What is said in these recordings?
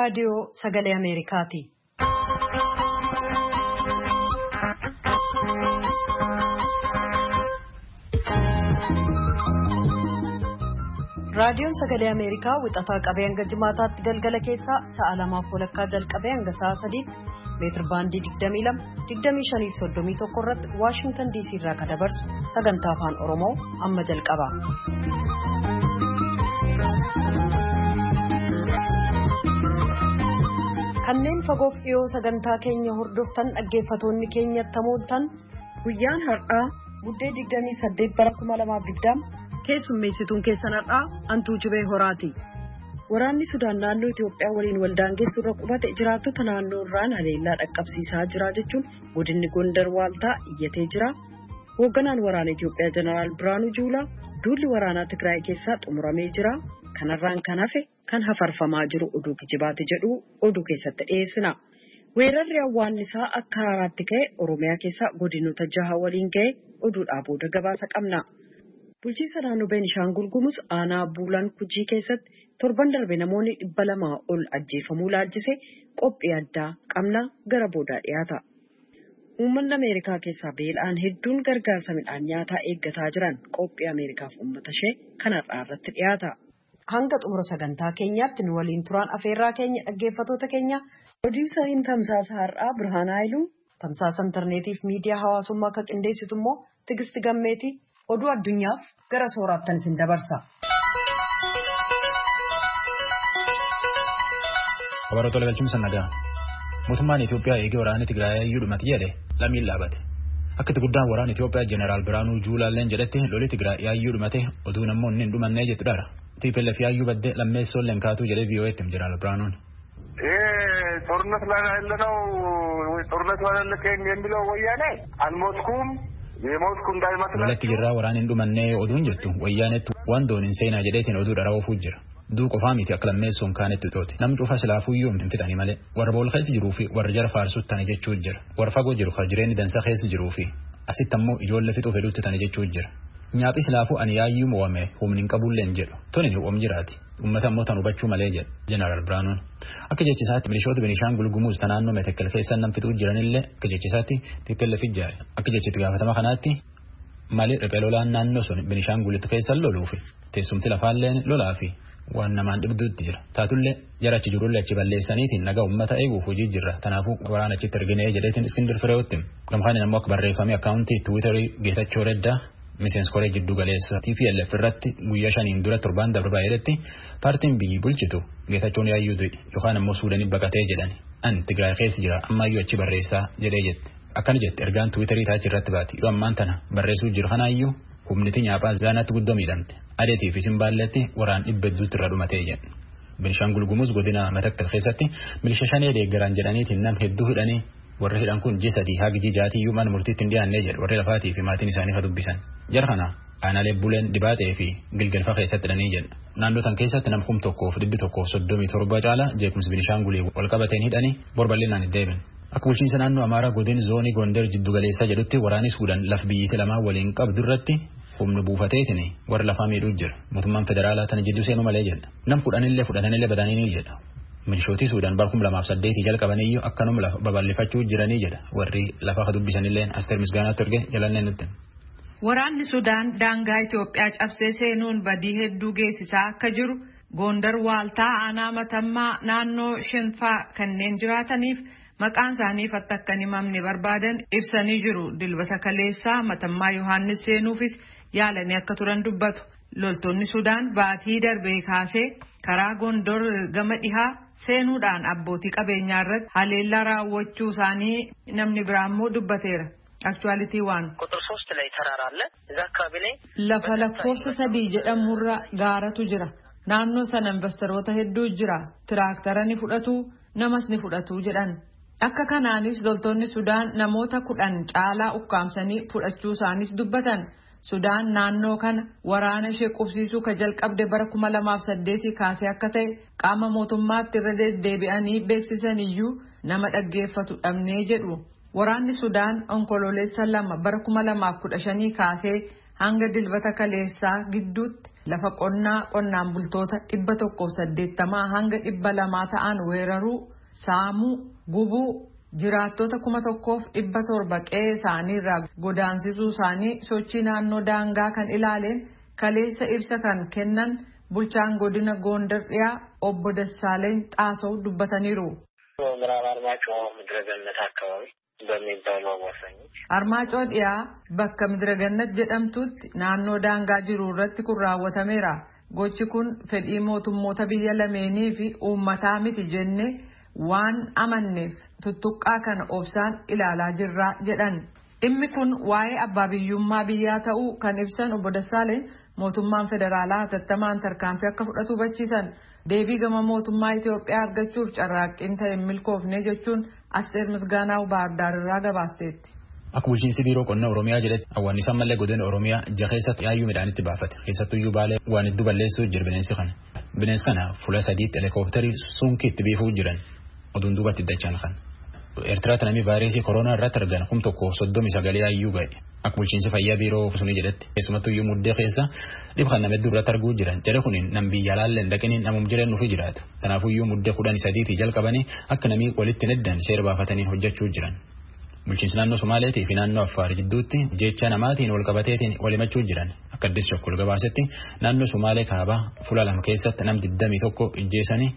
raadiyoo Sagalee Ameerikaati. Raadiyoon Sagalee Ameerikaa wixataa qabee hanga jimaataatti galgala keessaa sa'a 2:00 jalqabee hanga sa'a 3 meetir baandii 22-25-31 irratti Washington DC irraa kan dabarsu sagantaa afaan Oromoo amma jalqaba. Kanneen fagoof dhiyoo sagantaa keenya hordoftan dhaggeeffatoonni keenyatti mooltan guyyaan har'aa guddee 28 bara 2020 keessummeessituun keessan har'aa Antuu Jibee Horaati. Waraanni Sudaan naannoo Itoophiyaa waliin waldaangeessu irra qubate jiraattota naannoo irraan haleellaa dhaqqabsiisaa jira jechuun godinni Gondar Waaltaa iyyatee jira. Hoogganaan waraana Itoophiyaa Jeneraal Biraanuu Juulaa duulli waraanaa Tigraay keessaa xumuramee jira. Kanarraan kan hafe kan hafarfamaa jiru oduu kijibaati jedhu oduu keessatti dhiyeessina. Weerarri awwaannisaa akka haaraatti ka'e Oromiyaa keessaa godinoota 6 waliin ga'e oduudhaa booda gabaasa qabna. Bulchiinsa naannoo Beenishaangul Gumuz aanaa Buulaan Kujii keessatti torban darbe namoonni 200 ol ajjeefamuu laalchise qophii addaa qabna gara boodaa dhiyaata. Uummanni Ameerikaa keessaa beela'aan hedduun gargaarsa midhaan nyaataa eeggataa jiran qophii Ameerikaaf uummata ishee kanarraa irratti dhiyaata. Hanga xumura sagantaa keenyaatti nu waliin turaan afeerraa keenya dhaggeeffatoota keenya Pirodiisariin tamsaasa har'aa Birhaan Haayiluu, tamsaasa intarneetiif miidiyaa hawaasummaa akka qindeessitu immoo Tigisti Gammeetii. Oduu addunyaaf gara sooraattan isin dabarsa. Kabaroota galchuun nagaa. Mootummaan Itoophiyaa eegee waraana Tigraay iyyuu dhumate jedhe lammiin laabate. Akka itti guddaan waraana Itoophiyaa Jeneraal Biraanuu Juulaalleen jedhetti lolli Tigraay iyyuu dhumate oduu namoonni hin dhumannee jettu dara. TPLF iyyuu badde lammeessoon lenkaatuu jedhee VOA'tti Jeneraal Biraanuun. ጦርነት ላይ ያለነው ጦርነት ወለልከኝ የሚለው ወያኔ አልሞትኩም የሞትኩ እንዳይመስል lolatti jirraa waraan hin dhumannee oduun jettu wayyaanetti waan dooniin seenaa jedheetiin oduu dhara oofuu jira. Duu qofaa miti akka lammeessoon kaanetti tooti. Namni cufa silaafuyyuu hin fixani malee warra bool keessa jiruu fi warra jara faarsutti tani jechuu jira. Warra fagoo jiru kan jireenyi dansa keessa jiruu fi asitti ammoo ijoollee fixuu fedhutti tani jechuu jira. Nyaaphi silaafuu ani yaayyuu mo'ame humni hin qabullee hin jedhu. Toni ni uum jiraati. Uummata ammoo tan hubachuu malee jedha Jeneraal Biraanuun. Akka jechisaatti milishoota Beenishaangul Gumuz naannoo Metekel keessa nam fixuu jiranillee akka jechisaatti TPLF ijaare. Akka jechitti gaafatama kanaatti malee riphee lolaan naannoo sun Beenishaangulitti keessa loluu fi teessumti lafaalleen lolaa fi waan namaan dhibduutti jira. Taatullee jara achi jirullee achi balleessaniitiin nagaa uummata eeguuf hojii jirra. Kanaafuu waraana achitti erginee jedheetiin Iskindir Fireewutti. Gamkaan ammoo akka barreeffamee akkaawuntii Tiwiitarii Geetachoo Reddaa miseensa koree jiddu galeessa TPLF irratti guyyaa 5 dura torbaan darbaa jedhetti paartiin biyyi bulchitu Geetachoon yaayyuu yookaan ammoo Suudaanii baqatee jedhani. An Tigraay keessa jira ammayyuu achi barreessaa jedhee jette. Akkana jette ergaan Tiwiitarii taachi irratti baati. Yoo ammaan tana barreessuu jiru kanaayyuu humniti nyaaphaa zaanaatti guddoo miidhamte. Adeetiif isin baalletti waraan 100 irra dhumatee jedhe. Beenishaangul Gumuz godina Matakkal keessatti milisha 5 deeggaran jedhaniitiin nam hedduu hidhanii warri hidhan kun jisadii hagi jijaatii mana murtiitti hin dhiyaannee jedhu warri lafaatii fi maatiin isaanii fa dubbisan. Jara kana aanaalee Buleen Dibaatee fi Gilgalfaa keessatti hidhanii jedha. Naannoo san keessatti nam 1,137 caala jeequmsi Beenishaangulii wal qabateen hidhanii borbal'inaan hin deebiin. Akka bulchiinsa naannoo Amaaraa godin zoonii Gondar jiddu galeessaa jedhutti waraanni Suudaan laf biyyatti lamaa waliin qabdu irratti humna buufateetiin warra lafaa miidhuu jira. Mootummaan federaalaa tana jidduu seenuu malee jedha. Nam fudhanillee badanii jedha. Milishootii Suudaan bara 2008 jalqabaniyyuu akkanuma lafa babal'ifachuu jiranii jedha. Warri lafa dubbisanillee Asteer Misgaanaatti erge jalannee nutti. Waraanni Sudaan daangaa Itoophiyaa cabsee seenuun badii hedduu geessisaa akka jiru Gondar Waaltaa aanaa Matammaa naannoo Shinfaa kanneen jiraataniif maqaan isaanii akka hin himamne barbaadan ibsanii jiru. Dilbata kaleessaa Matammaa Yohaannis seenuufis yaalanii akka turan dubbatu. Loltoonni Sudaan baatii darbee kaasee karaa Gondor gama dhihaa seenuudhaan abbootii qabeenyaa irratti haleellaa raawwachuu isaanii namni biraa immoo dubbateera. Aktuwaalitii waan ቁጥር 3 ላይ ተራራ አለ እዛ አካባቢ ላይ lafa lakkoofsa 3 jedhamurra gaaratu jira. Naannoo sana investoroota hedduu jira. Tiraaktara ni fudhatu namas ni fudhatu jedhan. Akka kanaanis loltoonni Sudaan namoota 10 caalaa ukkaamsanii fudhachuu isaanis dubbatan. Sudaan naannoo kana waraana ishee qubsiisuu ka jalqabde bara 2008 kaasee akka ta'e qaama mootummaatti irra deddeebi'anii beeksisan iyyuu nama dhaggeeffatu dhabnee jedhu. Waraanni Sudaan onkololeessa 2 bara 2015 kaasee hanga dilbata kaleessaa gidduutti lafa qonnaan bultoota 180 hanga 200 ta'an weeraruu, saamuu, gubuu, jiraattota 1,700 qe'ee isaaniirraa godaansisuu isaanii sochii naannoo daangaa kan ilaaleen kaleessa ibsa kan kennan bulchaan godina Gondar dhiyaa obbo Dassaaleny Xaasaw dubbataniiru. Armaacoo dhiyaa bakka Midiragannat jedhamtutti naannoo daangaa jiru irratti kun raawwatameera. Gochi kun fedhii mootummoota biyya lameenii fi uummataa miti jennee waan amanneef tuttuqqaa kana obsaan ilaalaa jirra jedhan. Dhimmi kun waa'ee abbaa biyyummaa biyyaa ta'uu kan ibsan obbo Dassaaleny mootummaan federaalaa hatattamaan tarkaanfii akka fudhatu hubachiisan. Deebii gama mootummaa Itoophiyaa argachuuf carraaqqiin ta'e milkoofne jechuun Asteer Misgaanaaw Baardaar irraa gabaasteetti. Akka bulchiinsi biiroo qonnaa Oromiyaa jedhetti awwaannisaan mallee godina Oromiyaa jaha keessatti yaayyuu midhaanitti baafate. Keessattuyyuu Baalee waan hedduu balleessuu jira bineensi kana. Bineensi kana fuula sadiitti helikoophitarii sunkiitti biifuu jiran oduun duubatti dachaan kan. Eertiraatti namni vaayirasii koronaa irratti argan 139 yaayyuu ga'e. Akka bulchiinsi fayyaa biiroo sunii jedhetti keessumattuyyuu muddee keessa dhibee kan nama hedduu irratti arguu jiran. Jedhe kuniin nam biyya laalleen dhaqanii namum jiran nuuf jiraatu. Kanaafuyyuu muddee 13 jalqabanii akka namni walitti neddan seera baafatanii hojjechuu jiran. Bulchiinsi naannoo Somaaleetii fi naannoo Affaar jidduutti jecha namaatiin wal qabateetiin wal himachuu jiran. Akka addis chokkol gabaasetti naannoo Somaalee kaabaa fuula lama keessatti nam 21 ijjeessanii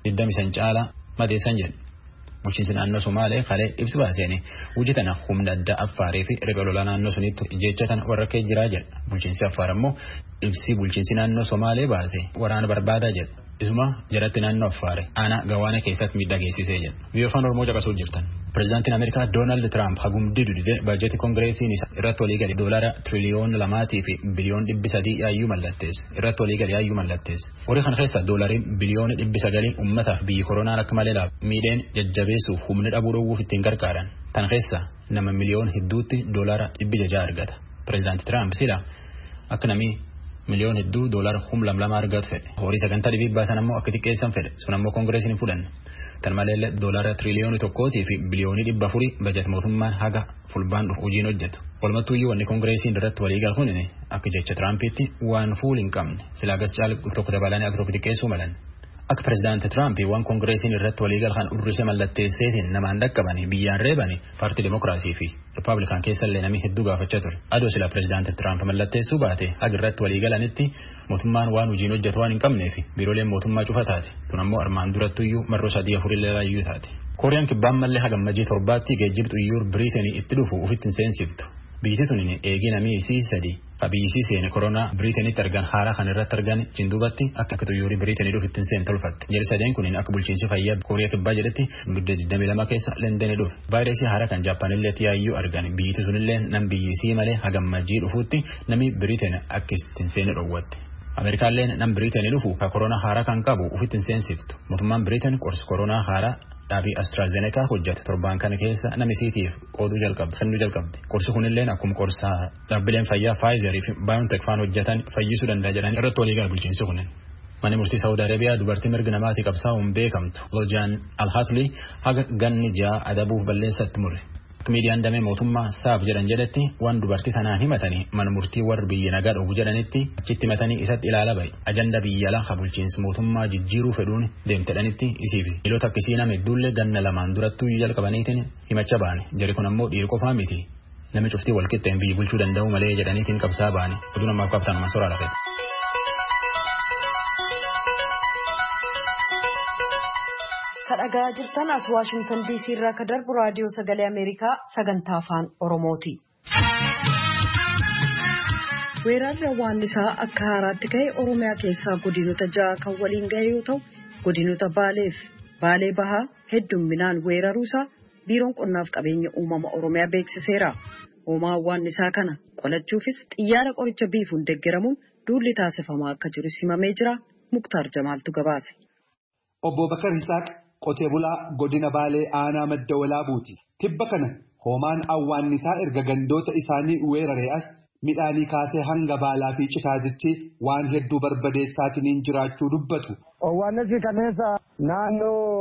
25 caalaa madeessan jedhu. Bulchiinsi naannoo Somaalee kalee ibsi baaseen hojii tana humna addaa Affaarii fi riphee lolaa naannoo suniitti ijjeechatan warra kee jiraa jedha. Bulchiinsi Affaar ammoo ibsi bulchiinsi naannoo Somaalee baase waraana barbaadaa jedha. Isuma jalatti naannoo Affaare aanaa gawaana keessatti miidhaa geessisee jedha. Biyya afaan Oromoo caqasuu jirtan. Pireezidaantiin Ameerikaa Doonaald Tiraamp hagumdii dudide baajetii koongireesiin isaa irratti walii galee doolaara tiriliyoona 2 fi biliyoon 300 yaayyuu mallatteesse. Irratti walii galee yaayyuu mallatteesse. Horii kana keessa doolaariin biliyoona 900 uummataaf biyyi koronaan akka malee miidheen jajjabeessuuf humna dhabuu dhowwuuf ittiin gargaaran. Tan keessa nama miliyoona hedduutti doolaara 600 argata. Pireezidaanti Tiraamp sila akka namni miliyoon hedduu doolaara 200 argatu fedhe. Horii sagantaa dhibii baasan ammoo akka xiqqeessan fedhe. Sun ammoo koongireesiin fudhanne. Tan malee doolaara tiriliyoona 1 fi biliyoonii 400 bajet mootummaan haga fulbaan dhufu hojiin hojjetu. Walumattuuyyuu wanni koongireesiin irratti walii galu kun akka jecha Tiraampiitti waan fuul hin qabne. Silaa gas caala tokko dabalanii akka tokko xiqqeessuu malan. Akka pireezidaanti Tiraamp waan koongireesiin irratti walii galu kan urrisee mallatteesseetiin namaan dhaqqabanii biyyaan reebanii paartii Dimookiraasii fi Rippaabilikaan keessallee namni hedduu gaafachaa ture. Adoo sila pireezidaanti Tiraamp mallatteessuu baate haga irratti walii galanitti mootummaan waan hojiin hojjetu waan hin qabneef biirooleen mootummaa cufa taate. Kun ammoo armaan durattuyyuu marroo 3-4 laayyuu taate. Kooriyaan kibbaan mallee haga majii 7tti geejjiba xuyyoor Biriiteenii itti dhufu ufitti hin seensiftu. Biyyi tun eegii namii isii 3 qabiyyisii seene koronaa Biriiteenitti argan haaraa kan irratti argan jinduubatti akka xuyyoorri Biriiteenii dhufu ittiin seen tolfatte. Jari sadeen kun akka bulchiinsi fayyaa Kooriyaa kibbaa jedhetti muddee 22 keessa Leendenii dhufe. Vaayirasii haaraa kan Jaappaanillee yaayyuu argan biyyi sunillee nam biyyisii malee hagam majii dhufuutti namni Biriiteen akka ittiin seene dhowwatte. Ameerikaalleen nam Biriiteenii dhufu ka koronaa haaraa kan qabu ufittiin seensiftu. Mootummaan Biriiteen qorsi koronaa haaraa dhaabii AstraZeneca hojjete torbaan kana keessa namni isiitiif qooduu jalqabde kennuu jalqabde. Qorsi kunilleen akkuma qorsaa dhaabbileen fayyaa Pfizer fi BioNTech faan hojjetan fayyisuu danda'a jedhanii irratti walii gala bulchiinsi kunin. Manni murtii Saawudi Arabiyaa dubartii mirga namaatii qabsaa'uun beekamtu Lojaan Alhatli haga ganni 6 adabuuf balleessatti mure. Miidiyaan damee mootummaa saaf jedhan jedhetti waan dubartii tanaan himatanii mana murtii warri biyya nagaa dhowwu jedhanitti achitti himatanii isatti ilaala bahe. Ajanda biyya alaa bulchiinsi mootummaa jijjiiruu fedhuun deemtedhanitti isiifi. Dhiirota akkasii nama hedduullee ganna 2 durattuu jalqabaniitiin himacha baane. Jari kun ammoo dhiira qofaa miti. Namni cuftii walqixxeen biyyi bulchuu danda'u malee jedhaniitiin qabsaa baane. Oduu namaaf qabatan nama soraa lafee. Kadhagaa jirtan as Waashingtan DC irraa ka darbu raadiyoo sagalee Ameerikaa sagantaa afaan Oromooti. Weerarri awwaannisaa akka haaraatti ka'e Oromiyaa keessaa godinota 6 kan waliin ga'e yoo ta'u godinota Baalee Bahaa heddumminaan weeraruusaa biiroon qonnaaf qabeenya uumama Oromiyaa beeksiseera. Hoomaa awwaannisaa kana qolachuufis xiyyaara qoricha biifuun deeggaramuun duulli taasifamaa akka jiru himamee jira. Muktaar Jamaaltu gabaase. Obbo Bakar Isaaq qotee bulaa godina Baalee aanaa madda walaabuuti. Tibba kana hoomaan awwaannisaa erga gandoota isaanii weeraree as midhaanii kaasee hanga baalaa fi citaajitti waan hedduu barbadeessaatiin jiraachuu dubbatu. Awwaannisi kaneessa naannoo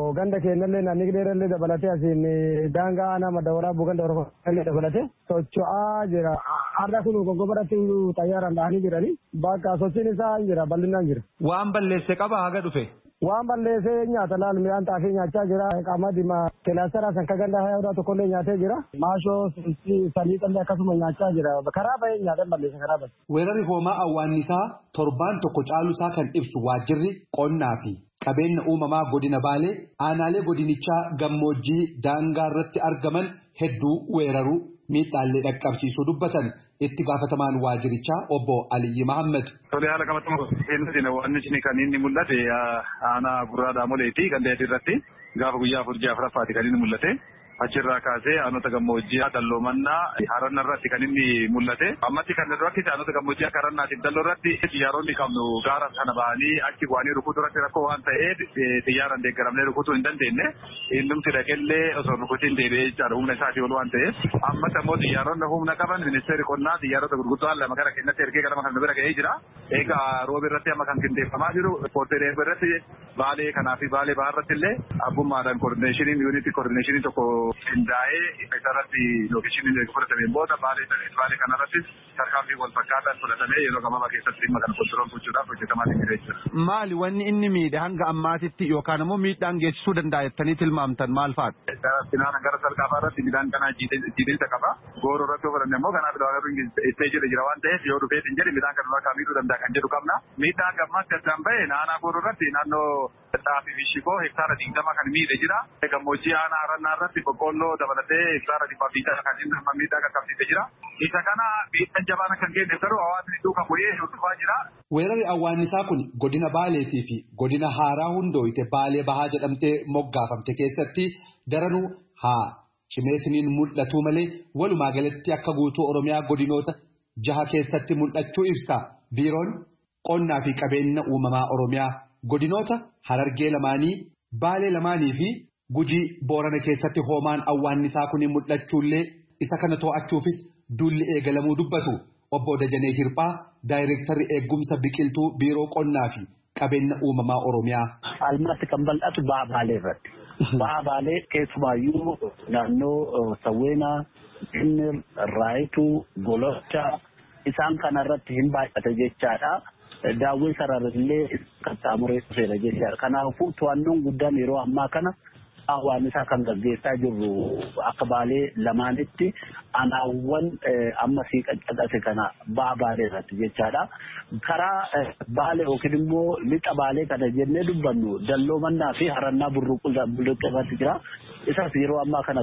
ganda keenyallee naannoo dheerallee dabalatee asiin daangaa aanaa madawwaraa ganda oromoo dabalatee socho'aa jira. Har'a kun goggobaratti xayyaaraan dhahanii jiranii bakka sochiin isaa jira bal'inaan jira. Waan balleesse qaba haga dhufe. Waan balleessee nyaata laal midhaan xaafii nyaachaa jira. Qamadima kilaastara sanka ganda hayaa tokkollee nyaatee jira. Maashoo saliixallee akkasuma nyaachaa jira. Karaa bahee nyaatan balleessa karaa bahee. Weerarri hoomaa awwaannisaa torbaan tokko caalusaa kan ibsu waajjirri qonnaa fi qabeenya uumamaa godina Baalee aanaalee godinichaa gammoojjii daangaa irratti argaman hedduu weeraruu miidhaalee dhaqqabsiisuu dubbatan itti gaafatamaan waajjirichaa obbo Aliyyi Mahammed. Tole haala qabatama keessatti waan isheen kan inni mul'ate aanaa gurraa daamoleeti kan ta'e irratti gaafa guyyaa 4 kan inni mul'ate. Achirraa kaasee aanota gammoojjii dalloomannaa haranna irratti kan inni mul'ate. Ammatti kan irratti aanota gammoojjii akka harannaatiif dalloo irratti xiyyaaronni qabnu gaara kana bahanii achi bu'anii rukutuu irratti rakkoo waan ta'eef xiyyaaraan deeggaramnee rukutuu hin dandeenye. Innumti dhaqellee osoo rukutiin deebi'ee jechaadha humna isaatii ol waan ta'eef. Ammatti ammoo xiyyaaronni humna qaban ministeerri qonnaa xiyyaarota gurguddoo lama gara keenyatti ergee gara kan bira ga'ee jira. Egaa roobi irratti amma kan qindeeffamaa jiru poorteelee irratti baalee kanaa fi baalee bahaa irratti illee abbummaadhaan koordineeshiniin yuunitii koordineeshinii tokko qindaa'ee isarratti lookeeshiniin fudhatameen booda baalee kanarrattis tarkaanfii wal fakkaataan fudhatamee yeroo gabaabaa keessatti dhimma kana kontirool gochuudhaaf hojjetamaa jira jechuudha. Maali wanni inni miidhe hanga ammaatitti yookaan immoo miidhaan geessisuu danda'a jettanii tilmaamtan maal faati? Gara salqaafaa irratti midhaan kanaa jiidhinsa qaba. Gooroo irratti yoo fudhanne immoo kanaaf ilaalaa ittee jira waan ta'eef yoo dhufee hin jedhe midhaan kana akka miidhuu danda'a kan jedhu qabna. Miidhaan gammaatti addaan bahe naannoo gooroo irratti naannoo xaafii fi shikoo hektaara 20 kan miidhe jira. Gammoojjii aanaa harannaa irratti boqqolloo dabalatee hektaara 200 kan inni amma miidhaa qaqqabsiisee jira. Isa kana miidhaan jabaan kan geesse garuu hawaasni duukaa bu'ee dhufaa jira. Weerarri awwaannisaa kun godina Baaleetii fi godina Haaraa Hundooyite Baalee Bahaa jedhamtee moggaafamte keessatti daranuu haa cimeetiniin mul'atu malee walumaa galatti akka guutuu Oromiyaa godinoota 6 keessatti mul'achuu ibsa. Biiroon qonnaa fi qabeenya uumamaa Oromiyaa godinoota Harargee lamaanii Baalee lamaanii fi Gujii Boorana keessatti hoomaan awwaannisaa kun mul'achuullee isa kana to'achuufis duulli eegalamuu dubbatu. Obbo Dajanee Hirphaa daayireektarri eegumsa biqiltuu biiroo qonnaa fi qabeenya uumamaa Oromiyaa. Almaatti kan bal'atu ba'a Baalee irratti. Ba'a Baalee keessumaayyuu naannoo Sawweenaa, Innir, Raayituu, Golocha isaan kanarratti hin baay'ate jechaadha. Daawwii sararrillee qaxxaamuree dhufeera jechaadha. Kanaafuu to'annoon guddaan yeroo ammaa kana awwaannisaa kan gaggeessaa jirru akka Baalee lamaanitti aanaawwan amma sii qaqqabate kana ba'a Baalee irratti jechaadha. Karaa Baalee yookiin immoo lixa Baalee kana jennee dubbannu dalloomannaa fi harannaa bulluqqa irratti jira. Isas yeroo ammaa kana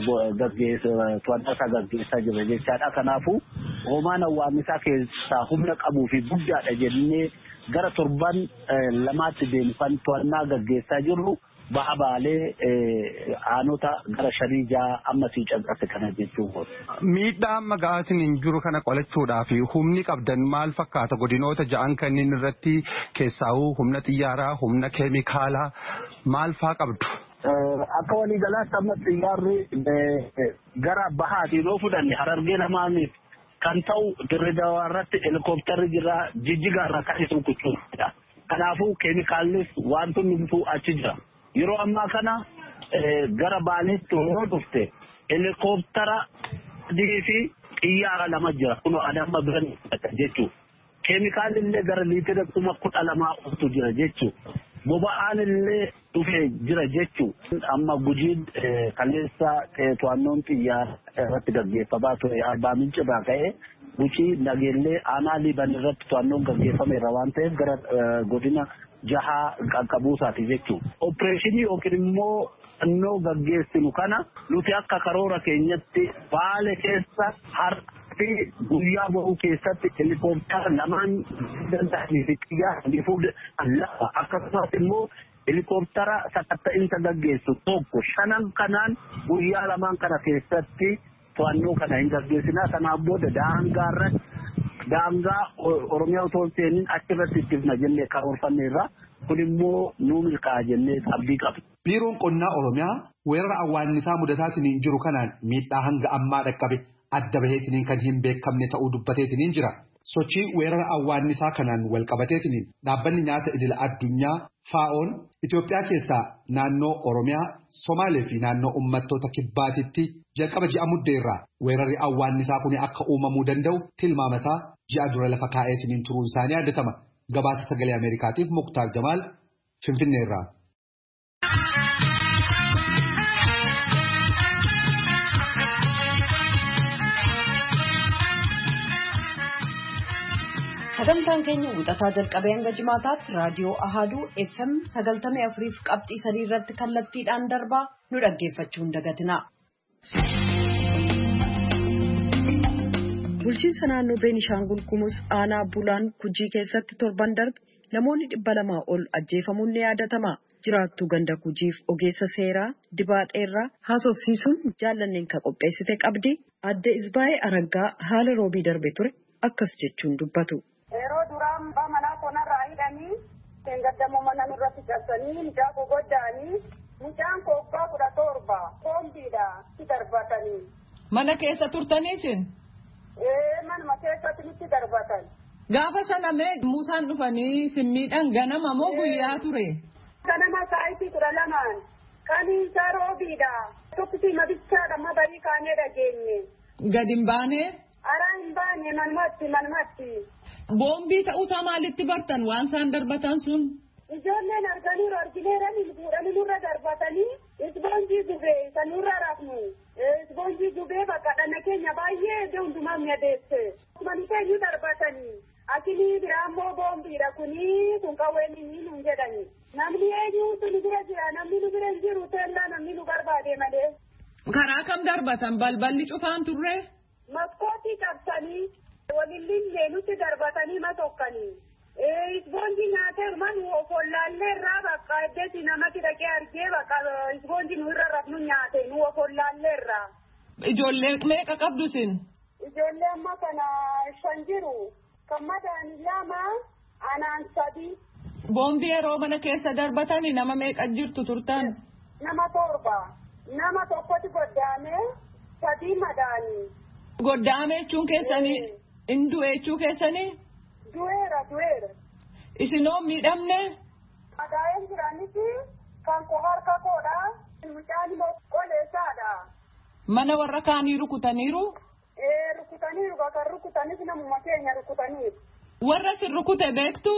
to'annaa isaa gaggeessaa jira jechaadha. Kanaafuu hoomaan awwaannisaa keessaa humna qabuu fi guddaadha jennee gara torban lamaatti deemu kan to'annaa gaggeessaa jirru. Ba'a Baalee aanota gara 5-6 amma sii cancaqe kana jechuun. Miidhaa amma ga'aatiin hin jiru kana qolachuudhaaf humni qabdan maal fakkaata godinoota 6 kanneen irratti keessaa'uu humna xiyyaaraa humna keemikaalaa maal faa qabdu? Akka waliigalaatti amma xiyyaarri gara bahaatiin yoo fudhanne Harargee lamaaniif kan ta'u Dirree Dawaa irratti helikoophtarri jira Jijjigaa irraa kan isu kuchuudha. Kanaafuu keemikaallis wantoonni bituu achi jira. Yeroo ammaa kana gara Baaleetti yoo dhufte helikoophitara fi xiyyaara 2 jira. Kun adamma biran jechuudha. Keemikaalillee gara liitira 12,000 jira jechuudha. Boba'aan illee dhufee jira jechuudha. Amma Gujiin kaleessa to'annoon xiyyaara irratti gaggeeffamaa ture Arbaa Minci irraa ka'ee Gujii Nageellee aanaa Liiban irratti to'annoon gaggeeffameera waan ta'eef gara godina 6 qaqqabuusaati jechuudha. Opereeshinii yookiin immoo to'annoo gaggeessinu kana nuti akka karoora keenyatti Baalee keessa har'a guyyaa bahuu keessatti helikoophitara 2 danda'anii fi xiyyaarri fuudhee akkasumas immoo helikoophitara sakatta'insa gaggeessu tokko 5 kanaan guyyaa 2 kana keessatti to'annoo kana hin gaggeessinaa. Kanaaf booda daangaa Oromiyaa otoo hin seeniin achirratti ittifna jennee karoorfanneerra. Kun immoo nuu milkaa'a jennee abdii qabna. Biiroon qonnaa Oromiyaa weerara awwaannisaa mudataatiin jiru kanaan miidhaa hanga ammaa dhaqqabe adda baheetiin kan hin beekamne ta'uu dubbateetiin jira. sochii weerara awwaannisaa kanaan walqabateetiin dhaabbanni nyaata idil addunyaa FAO'n Itoophiyaa keessaa naannoo Oromiyaa, Somaalee fi naannoo uummattoota kibbaatitti jalqaba ji'a muddeerraa weerarri awwaannisaa kun akka uumamuu danda'u tilmaamasaa ji'a dura lafa kaa'eetiin turuun isaanii yaadatama. Gabaasa sagalee Ameerikaatiif Muktaar Jamaal Finfinneerraa. Sagantaan keenya wixataa jalqabee hanga jimaataatti raadiyoo Ahaduu FM 94.3 irratti kallattiidhaan darbaa nu dhaggeeffachuu hin dagatinaa. Bulchiinsa naannoo Beenishaangul Gumuz aanaa Bulaan Gujii keessatti torban darbe namoonni 200 ol ajjeefamuun ni yaadatama. Jiraattuu ganda Gujiif ogeessa seeraa Dibaaxeerraa haasofsiisuun jaallanneen kan qopheessite qabdi. Adde Isbaayee Araggaa haala roobii darbe ture akkas jechuun dubbatu. Yeroo duraan manaa konarraa hidhanii gaddamoo mana irratti cabsanii mucaa gogoddaanii mucaan kobbaa 17 koombiidha itti darbatanii. Mana keessa turtaniisin? Manuma keessatti nutti darbatan. Gaafa sana mee Muusaan dhufanii simmiidhaan ganama moo guyyaa ture? Ganama sa'aatii 12 kan isaa roobiidha. Tokkitti mabichaadha mabarii kaanee dhageenye. Gadi hin baane? Araa hin baane manumatti. Boombii ta'uusaa maalitti bartan waan isaan darbatan sun? Ijoolleen arganiiru argineeranii fuudhanii nurra darbatanii isboonjii gubee isa nurra rafnu. Isboonjii gubee bakka dhana keenya baay'ee hundumaa mi'adeesse. Mani keenyu darbatanii akinii biraammoo boombiidha kun qawweenii nuun jedhani. Namni eenyuutu nu bira jira namni nu bira hin jiru teellaa namni nu barbaade malee. Karaa kam darbatan balballi cufaan turre? Maskootii cabsanii walillee nutti darbatanii matokkanii. Isboonjii nyaatee manu ofollaallee irraa bakka eddeetti namatti dhaqee argee bakka isboonjii nu irra rafnu nyaate nu ofollaallee irraa. Ijoollee meeqa qabdu sin? Ijoollee amma kana 5 jiru. Kan madaa'an 2 anaan 3. Boombii yeroo mana keessa darbatanii nama meeqa jirtu turtan? Nama 7. Nama tokkotti goddaamee 3 madaa'anii. Goddaamee jechuun keessanii? Indu'ee jechuu keessanii? Du'eera. Isinoo miidhamne? Madaa'een jiranitti kan harka koodha. Mucaan immoo qoleessaadha. Mana warra kaanii rukutaniiru? Rukutaniiru bakka rukutanis namuma keenya rukutaniiru. Warra sin rukute beektu?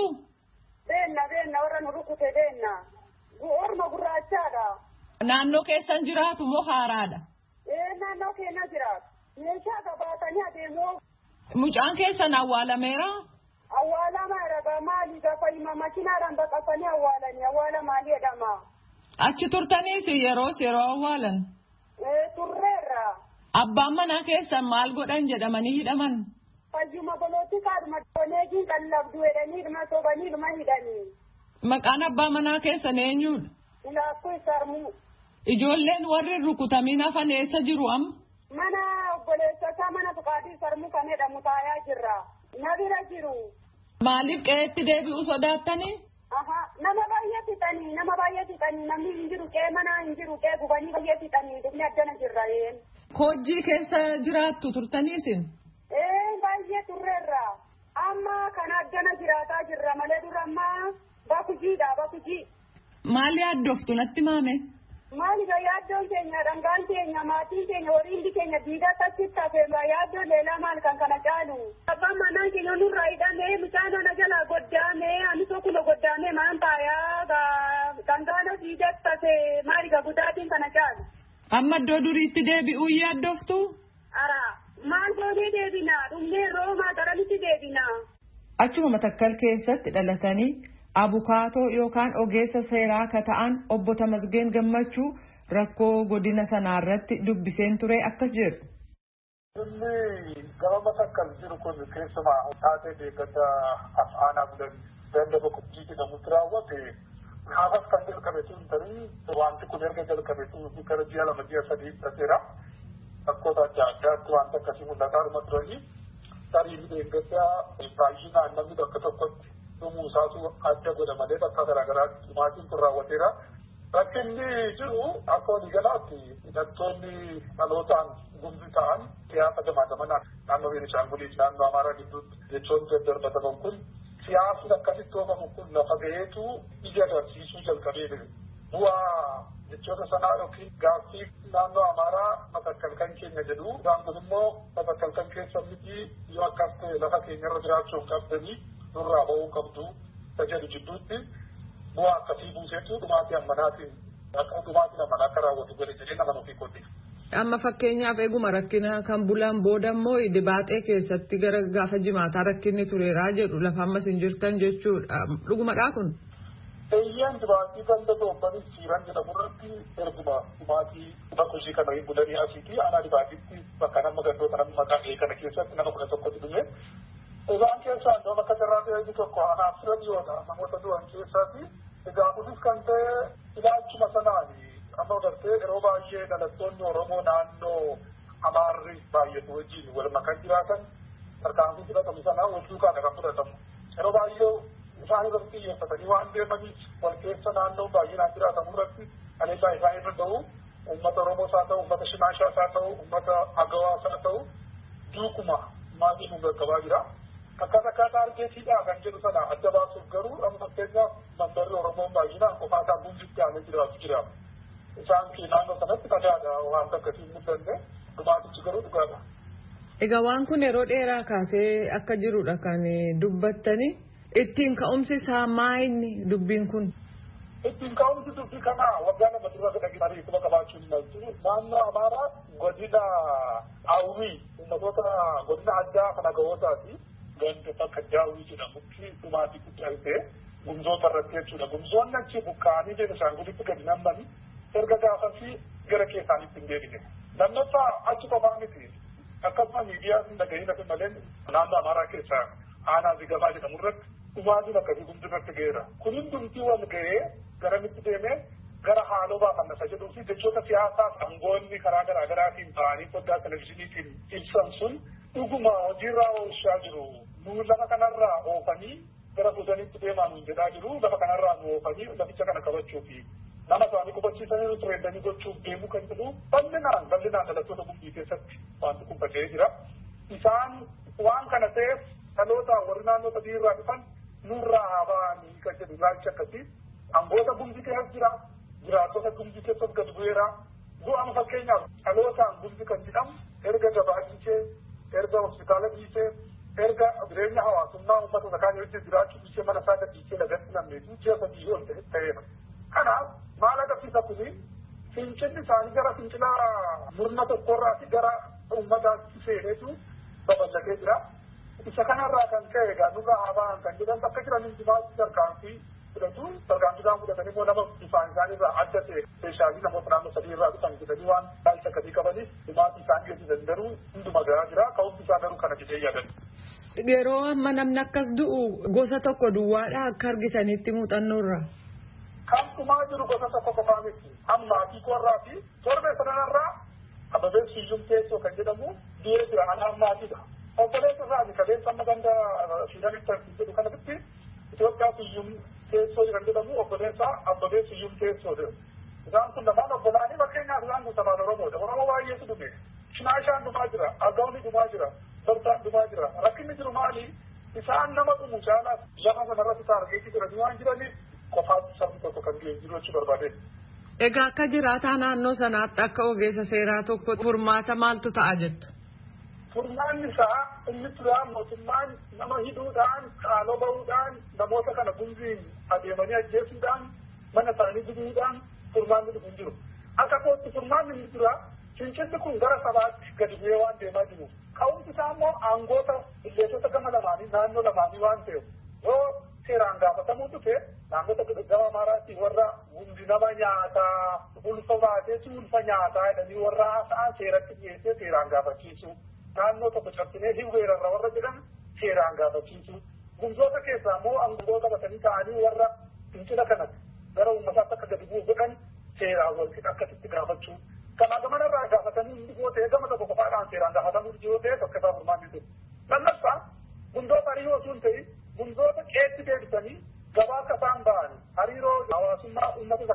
Beenna warra nu rukute beenna. Orma gurraachaadha. Naannoo keessan jiraatu moo haaraadha? Naannoo keenya jiraatu. Meeshaa qabatanii adeemu. Mucaan keessan awwaalameera? Awwaalamaa maali gaafa hima makiinaadhaan baqatanii awwaalanii awwaala maali jedhama. Achi turtaniis yeroo awwaalan? Turreerra. Abbaan manaa keessan maal godhan jedhamanii hidhaman? Fayyuma bolootti kaadhuma doneegiin kan labdu jedhanii dhuma sobanii dhuma hidhanii. Maqaan abbaa manaa keessan eenyudha? Ilaakkuu Sarmuu. Ijoolleen warri rukutamiin hafan eessa jiru amma? Mana obboleessasaa mana Fuqaadii Sarmuu kan jedhamu taayaa jirra. Na bira jiru. Maaliif qe'eetti deebi'uu sodaattanii? Nama baay'ee fixanii namni hin jiru qe'ee manaa hin jiru qe'ee gubanii baay'ee fixanii dhufni addana jirra. Koojjii keessa jiraattu turtaniisin? Baay'ee turreerra. Amma kan addana jiraataa jirra malee dura ammaa bakujii. Maali yaaddoftu natti maame? Maali yaaddoon keenya dhangaan keenya maatiin keenya horiin keenya diidaa tachitti hafee yaaddoon leelaa maal kan kana caalu. Abbaan manaan keenya nurraa hidhamee mucaan ana jalaa goddaamee ani tokko goddaamee maan taayaa dhangaana diidaa taasee maali gudaatiin kana caalu. Amma iddoo duriitti deebi'uu yaaddoftu? Maal goonee deebinaa dhumnee roomaa garanitti deebinaa. Achuma Matakkal keessatti dhalatanii abukaatoo yookaan ogeessa seeraa akka ta'an obbo Tamasgeen Gammachuu rakkoo godina sanaa irratti dubbiseen ture akkas jedhu. Inni gama Matakkal jiru kun keessumaa taatee deeggata aanaa bulan dandaba Gujii jedhamutti raawwate haafas kan jalqabe sun tarii wanti kun erga jalqabe sun gara ji'a 2-3 taseera. Bakkoota adda addaatti wanta akkasii mul'ataa dhuma turanii tarii deeggarsa baay'inaan namni bakka tokkotti dhumuu isaatu adda godha malee bakka garaagaraatti dhumaatiin kun raawwateera. Rakkinni jiru akka waliigalaatti hidhattoonni dhalootaan gumbii ta'an siyaasa gamaagamanaa naannoo Beenishaanguliif naannoo Amaaraa gidduutti jechoonni daddarbataman kun siyaasni akkasitti oofamu kun lafa ga'eetu ija agarsiisuu jalqabee jiru. Bu'aa jechoota sanaa yookiin gaaffii naannoo Amaaraa matakkalkan keenya jedhu isaan kun immoo matakkalkan keessa miti yoo akkas ta'e lafa keenyarra jiraachuu hin qabdanii nurraa ba'uu qabdu jedhu jidduutti bu'aa akkasii buuseetu dhumaatii ammanaatiin akka dhumaatiin ammanaa akka raawwatu godhe jedhee nama nuuf qodde. Amma fakkeenyaaf eeguma rakkina kan bulan booda immoo dibaaxee keessatti gara gaafa jimaataa rakkinni tureeraa jedhu lafa ammas hin jirtan jechuudha. Dhugumadhaa kun? Eeyyaan dibaatii kan dadoobbanii siiran jedhamu irratti erguma dhumaatii bakka hojii kana hin bulanii asiiti aanaa dibaatiitti bakka nama gandoota namni maqaa kana keessatti nama 11 dhume. Egaan keessaa iddoo bakka carraa ta'e tokko anaaf fira dhiyoodha namoota du'an keessaati. Egaa kunis kan ta'e ilaalchuma sanaani amma gartee yeroo baay'ee dhalattoonni Oromoo naannoo Amaarri baay'atu wajjin wal makan jiraatan tarkaanfii fudhatamu sanaa wal duukaa kan fudhatamu. Yeroo baay'ee isaan irratti xiyyeeffatanii waan deemaniif wal keessa naannoo baay'inaan jiraatamu irratti aleellaa isaan irra ga'u uummata Oromoos haa ta'u, uummata Shimaashaas haa ta'u, uummata Agawaas haa ta'u duukuma maatii nu gaggabaa jira. Akkaataa argeetiidhaa kan jedhu sana adda baasuuf garuu amma fakkeenyaaf mandarri Oromoon baay'inaan qofaasaa Gumbiitti aanee jiraatu jira. Isaan naannoo sanatti dhagaadha waan akkasii mul'anne dhumaatichi garuu dhugaadha. Egaa waan kun yeroo dheeraa kaasee akka jirudha kan dubbattani. Ittiin ka'umsi isaa maayini dubbiin kun? Ittiin ka'umsi dubbii kanaa waggaa lama dura dhaginarii kuma qabaachuu hin maltu. Naannoo Amaaraa godina Hawwii ummatoota godina addaa kan Agawootaati. Ganda bakka Daawwii jedhamutti dhumaatii guddaa ta'e gumzoota irratti jechuudha. Gumzoonni achi buqqa'anii Beenishaangulitti gadi nammanii erga gaafasii gara keessaanitti hin deebine. Lammaffaa achi qofaa miti. Akkasuma miidiyaa hin dhaga'in hafe malee naannoo Amaaraa keessaa aanaa Zigamaa jedhamu irratti dhumaatiin akkasii gumti irratti ga'eera. Kun hundumtii wal ga'ee garamitti deemee gara haaloo baafannasa jedhuu fi jechoota siyaasaa aangoonni karaa garaa garaatiin ba'anii foddaa televizyiiniitiin ibsan sun dhuguma hojiirraa oolchaa jiru. Nu lafa kanarraa oofanii gara bosonitti deemaa nuun jedhaa jiru. Lafa kanarraa nu oofanii laficha kana qabachuufi nama isaanii qubachiisanii tureendanii gochuuf deemuu kan jedhu bal'inaan dhalattoota gumbii keessatti wanti kun faca'ee jira. Isaan waan kana ta'eef dhaloota warri naannoo sadii irraa dhufan nurraa haa ba'anii kan jedhu ilaalcha akkasii aangoota gumbii keessa jira. Jiraattota gumbii keessatti gad bu'eera. Bu'aan fakkeenyaaf dhalootaan gumbii kan jedhamu erga gabaa dhiisee erga hospitaala dhiisee erga jireenya hawaasummaa uummata sakaan wajjin jiraachuu dhiisee mana isaa gadhiisee lagatti namneetu ji'a sadii ol ta'eera. Kanaaf maal agarsiisa kuni fincilli isaanii gara fincila murna tokkorraati gara uummataatti seeneetu babal'atee jira. Isa kanarraa kan ka'e egaa nurraa haa ba'an kan jedhan bakka jiran hundumaatti tarkaanfii fudhatu. Tarkaanfiidhaan fudhatanii immoo nama bifaan isaaniirraa adda ta'e speeshaalii namoota naannoo sadii irraa dhufan jedhanii waan ilaalcha akkasii qabaniif dhumaatii isaan geessisan garuu hunduma garaa jira. Ka'umsi isaa garuu kana jedhee yaadan. Yeroo amma namni akkas du'u gosa tokko duwwaadhaa akka argitanitti muuxannoorra. Kan dhumaa jiru gosa tokko qofaa miti. Ammaatii korraa fi torbee sanarraa Ababeen Siyyum Teessoo kan jedhamu dhiiree jira ana ammaatiidha. Obboleessa isaanii qabeensa amma ganda Shiiranitti jedhu kanatti Itoophiyaa Siyyum Teessoo kan jedhamu obboleessa Ababeen Siyyum Teessoo jedhu. Isaan kun lamaan obbolaanii fakkeenyaaf isaan kun sabaan Oromoodha. Oromoo baay'eetu dhume. Shimaashaan dhumaa jira. Agawni dhumaa jira. Bartaan dhumaa jira. Rakkinni jiru maali? Isaan nama dhumu caalaas lafa sanarratti taargeetii jiranii waan jiraniif qofaatti sabni tokko kan jiru jechuu barbaade. Egaa akka jiraataa naannoo sanaatti akka ogeessa seeraa tokko furmaata maaltu ta'a jettu? Furmaanni isaa inni turaa mootummaan nama hidhuudhaan haaloo bahuudhaan namoota kana gumbiin adeemanii ajjeesuudhaan mana isaanii dibuudhaan furmaanni dhufu hin jiru. Akka kootti furmaanni inni turaa fincilli kun gara sabaatti gadi bu'ee waan deemaa jiru. Ka'umsi isaa immoo aangoota illeetota gama lamaanii naannoo lamaanii waan ta'eef yoo seeraan gaafatamuu dhufe naannota gama Amaaraatti warra hundi nama nyaataa ulfa baateetu ulfa nyaataa jedhanii warra haasa'an seeratti dhiyeessee seeraan gaafachiisu. Naannoo tokko cabsinee hin weerarra warra jedhan seeraan gaafachiisu. Gumzoota keessaa immoo aangoota batanii ta'anii warra fincila kanatti gara uummataatti akka gadi bu'u godhan seeraan walitti akkasitti gaafachuu. Kana gamanarraa gaafatanii hundi yoo ta'e gama tokko qofaadhaan seeraan gaafatamuu yoo ta'e tokko isaa furmaanni jiru. Lammaffaa gumzoota hariiroo sun ta'e gumzoota qeetti deebisanii gabaa akka isaan ba'an hariiroo hawaasummaa uummata sakaan wajjin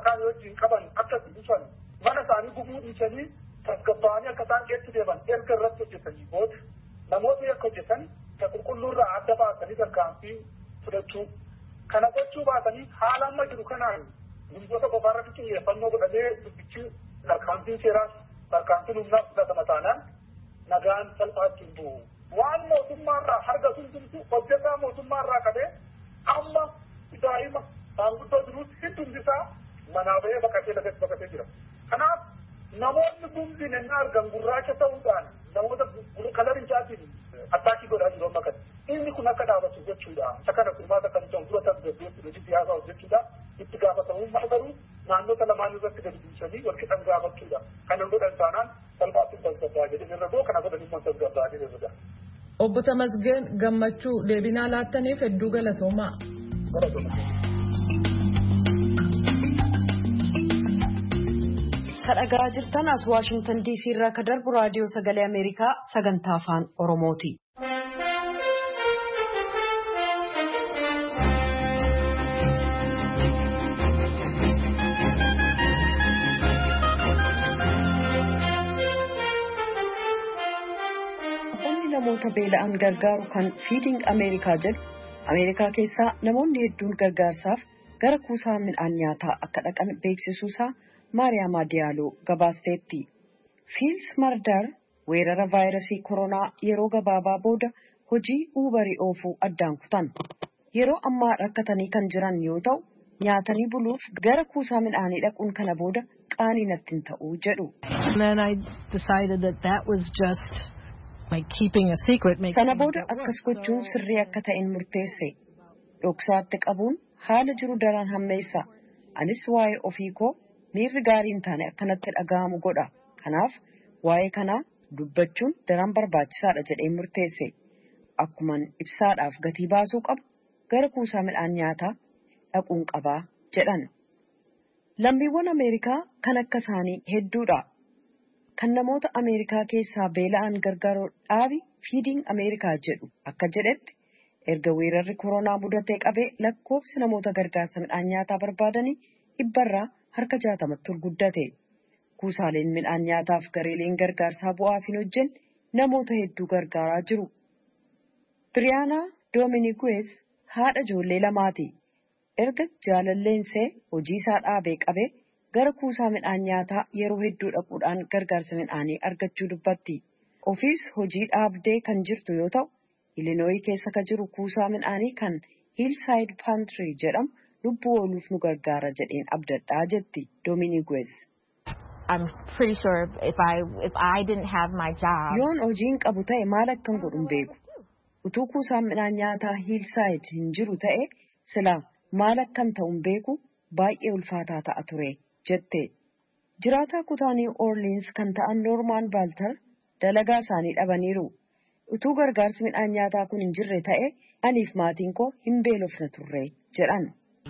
hin qaban akka dhufan mana isaanii gubuu dhiisanii tasgabbaa'anii akka isaan keessa deeman erga irratti hojjetanii booda namoota akka hojjetan ka qulqulluurraa adda baasanii tarkaanfii fudhachuu kana gochuu baatanii haala amma jiru kanaan gurgurta qofaarratti xiyyeeffannoo godhamee dubbichi tarkaanfiin seeraas tarkaanfiin humnaa fudhatama taanaan nagaan salphaatti hin bu'u. Waan mootummaarraa harka suntumtu hojjetaa mootummaarraa qabee amma daa'ima maanguddoo jiruutti hedduun isaa manaa bahee baqatee jira. Kanaaf namoonni gumbiin hin argan gurraacha ta'uudhaan namoota kalarichaatiin attaakii godhaa jiru amma kana. Inni kun akka dhaabatu jechuudha. Isa kana furmaata kan ta'u dura tasgabbeessu hojii siyaasaa hojjechuudha. Itti gaafatamummaa garuu naannota lamaan irratti gadi buusanii wal qixan gaafachuudha. Kana godhan taanaan salphaatti tasgabbaa jedhee irra boo kana godhan immoo tasgabbaa jedhee Obbo Tamasgeen Gammachuu deebinaa laattaniif hedduu galatoomaa. Kadhagaa jirtan as Waashingtan DC irraa ka darbu raadiyoo sagalee Ameerikaa sagantaa afaan Oromooti. Namoota beela'an gargaaru kan Feeding America jedhu Ameerikaa keessaa namoonni hedduun gargaarsaaf gara kuusaa midhaan nyaataa akka dhaqan beeksisuusaa Maariyaama Diyaaloo gabaasteetti. Fiils Mardar weerara vaayirasii koronaa yeroo gabaabaa booda hojii uubarii oofuu addaan kutan. Yeroo ammaa rakkatanii kan jiran yoo ta'u nyaatanii buluuf gara kuusaa midhaanii dhaquun kana booda qaanii natti hin ta'uu jedhu. Sana booda akkas gochuun sirrii akka ta'een murteesse. Dhoksaatti qabuun haala jiru daran hammeessa. Anis waa'ee ofii koo miirri gaarii hin taane akkanatti dhaga'amu godha. Kanaaf waa'ee kanaa dubbachuun daran barbaachisaadha jedheen murteesse. Akkuman ibsaadhaaf gatii baasuu qabu gara kuusaa midhaan nyaataa dhaquun qabaa jedhan. Lammiiwwan Ameerikaa kan akka isaanii hedduudha. Kan namoota Ameerikaa keessaa beela'an gargaaruu dhaabi Feeding America jedhu akka jedhetti erga weerarri koronaa mudatee qabee lakkoofsi namoota gargaarsa midhaan nyaataa barbaadanii 100 harka 60tti ol guddate. Kuusaaleen midhaan nyaataaf gareeleen gargaarsaa bu'aaf hin hojjenne namoota hedduu gargaaraa jiru. Biriyaanaa Doominiguez haadha ijoollee lamaati. Erga jaalalleensee hojii isaa dhaabee qabee gara kuusaa midhaan nyaataa yeroo hedduu dhaquudhaan gargaarsa midhaanii argachuu dubbatti. Ofiis hojii dhaabdee kan jirtu yoo ta'u, Ilinooyi keessa ka jiru kuusaa midhaanii kan Hillside Pantry jedhamu lubbuu ooluuf nu gargaara jedheen abdadhaa jetti Doominiguez. Yoon hojiin qabu ta'e maal akkan godhu hin beeku. Utuu kuusaan midhaan nyaataa Hillside hin jiru ta'e silaa maal akkan ta'u hin beeku baay'ee ulfaataa ta'a ture. jette. Jiraataa kutaa New Orleans kan ta'an Norman Balter dalagaa isaanii dhabaniiru. Utuu gargaarsi midhaan nyaataa kun hin jirre ta'e aniif maatiin koo hin beelofna turre jedhan.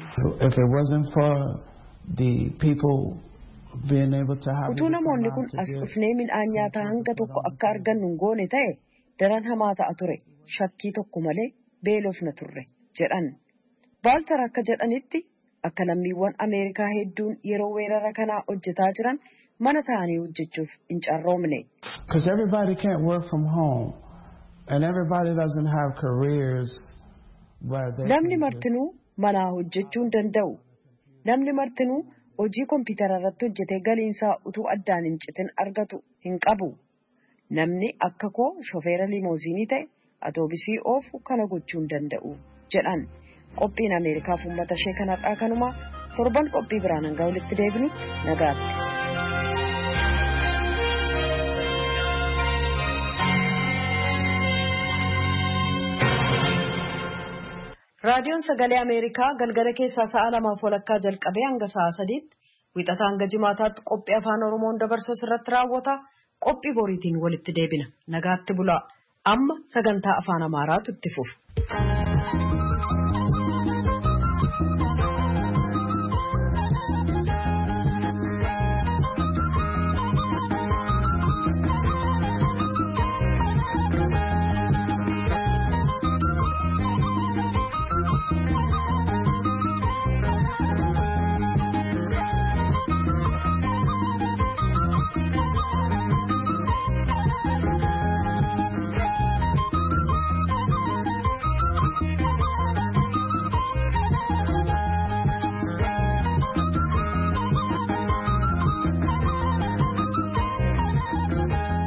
Utuu namoonni kun as dhufnee midhaan nyaataa hanga tokko akka argannu hin goone ta'e daran hamaa ta'a ture. Shakkii tokko malee beelofna turre jedhan. Balter akka jedhanitti akka lammiiwwan Ameerikaa hedduun yeroo weerara kanaa hojjetaa jiran mana ta'anii hojjechuuf hin carroomne. Namni martinuu manaa hojjechuu hin danda'u. Namni martinuu hojii kompiitara irratti hojjetee galiinsaa utuu addaan hin citin argatu hin qabu. Namni akka koo shofeera limooziinii ta'e atoobisii oofu kana gochuu hin danda'u jedhan. Qophiin Ameerikaaf uummata ishee kanarraa kanuma torban qophii biraan hanga walitti deebinu nagaatti. Raadiyoon Sagalee Ameerikaa galgala keessaa sa'a 2:00 jalqabee hanga sa'a 3:00 wixataa hanga jimaataatti qophii afaan Oromoon dabarsu irratti raawwata. Qophii boriitiin walitti deebina. Nagaatti bulaa. Amma sagantaa afaan Amaaraatu itti fufa.